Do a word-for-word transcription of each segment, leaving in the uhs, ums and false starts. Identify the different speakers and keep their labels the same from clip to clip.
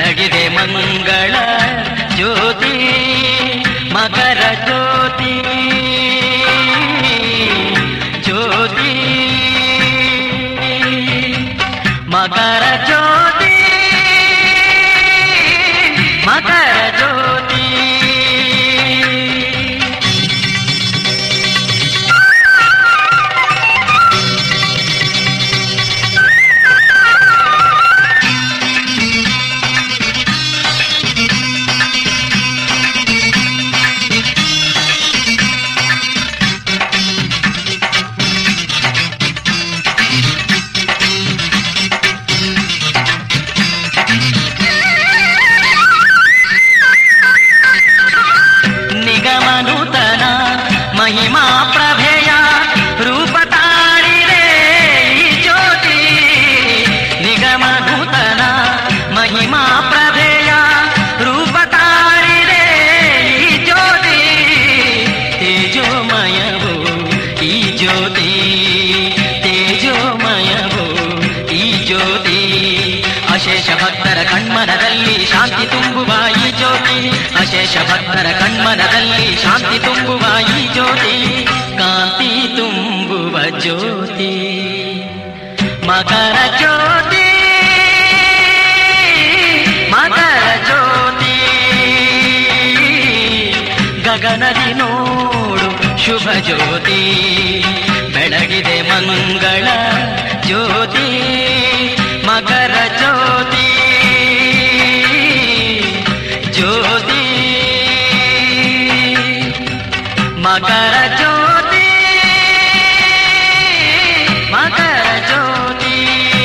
Speaker 1: ಬೆಳಗಿದೆ ಮಂಗಳ ಜ್ಯೋತಿ ಮಕರ ಜ್ಯೋತಿ ಜ್ಯೋತಿ ಮಕರ ಜ್ಯೋತಿ ಮಕರ ಜ್ಯೋತಿ. ಮಹಿಮಾ ಪ್ರಭೆಯ ರೂಪ ತಾಳಿದೆ ಈ ಜ್ಯೋತಿ ನಿಗಮ ನೂತನ ಮಹಿಮಾ ಪ್ರಭೆಯ ರೂಪ ತಾಳಿದೆ ಈ ಜ್ಯೋತಿ ತೇಜೋಮಯವೋ ಈ ಜ್ಯೋತಿ ತೇಜೋಮಯವೋ ಈ ಜ್ಯೋತಿ ಅಶೇಷ ಭಕ್ತರ ಕಣ್ಮನದಲ್ಲಿ ಶಾಂತಿ ತುಂಬುವ ಈ ಜ್ಯೋತಿ ಅಶೇಷ ಭಕ್ತರ ಕಣ್ಮನದಲ್ಲಿ ಶಾಂತಿ ತುಂಬುವ ಈ ಜ್ಯೋತಿ ಕಾಂತಿ ತುಂಬುವ ಜ್ಯೋತಿ ಮಕರ ಜ್ಯೋತಿ ಮಕರ ಜ್ಯೋತಿ. ಗಗನದಿ ನೋಡು ಶುಭ ಜ್ಯೋತಿ ಬೆಳಗಿದೆ ಮಂಗಳ ಜ್ಯೋತಿ ಮಕರ ಜ್ಯೋತಿ ಜ್ಯೋತಿ ಮಕರ ಜ್ಯೋತಿ ಮಕರ ಜ್ಯೋತಿ.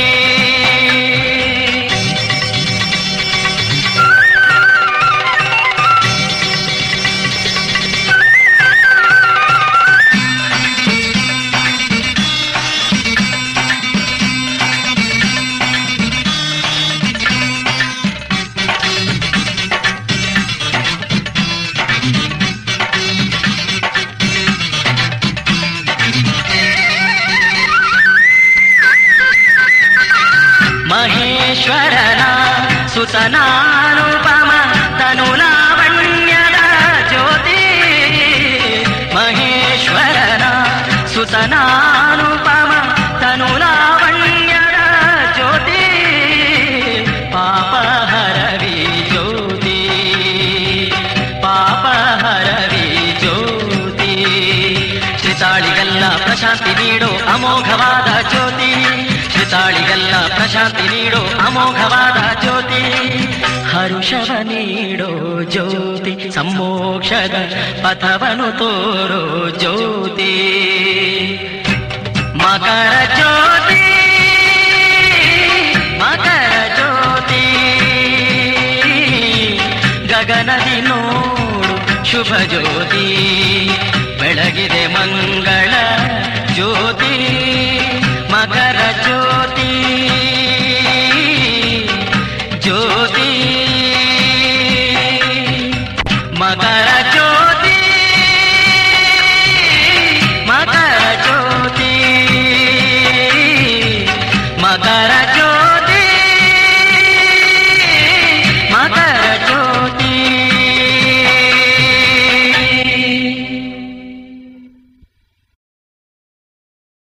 Speaker 1: ಮಹೇಶ್ವರನ ಸುತನಾನುಪಮ ತನುಲಾವಣ್ಯದ ಜ್ಯೋತಿ ಮಹೇಶ್ವರನ ಸುತನಾನುಪಮ ತನುಲಾವಣ್ಯದ ಜ್ಯೋತಿ ಪಾಪಹರವಿ ಜ್ಯೋತಿ ಪಾಪಹರವಿ ಜ್ಯೋತಿ ಶ್ರೀತಾಳಿಗೆಲ್ಲ ಪ್ರಶಾಂತಿ ನೀಡೋ ಅಮೋಘವಾದ ಜ್ಯೋತಿ ಶ್ರೀತಾಳಿಗೆಲ್ಲ ಪ್ರಶಾಂತಿ ನೀಡೋ ಅಮೋಘವಾದ ಜ್ಯೋತಿ ಹರುಷವ ನೀಡೋ ಜ್ಯೋತಿ ಸಮ್ಮೋಕ್ಷದ ಪಥವನ್ನು ತೋರೋ ಜ್ಯೋತಿ ಮಕರ ಜ್ಯೋತಿ ಮಕರ ಜ್ಯೋತಿ. ಗಗನದಿ ನೋಡು ಶುಭ ಜ್ಯೋತಿ ಬೆಳಗಿದೆ ಮಂಗಳ ಜ್ಯೋತಿ ಮಕರ ಜ್ಯೋತಿ ಜ್ಯೋತಿ ಮಕರ ಜ್ಯೋತಿ.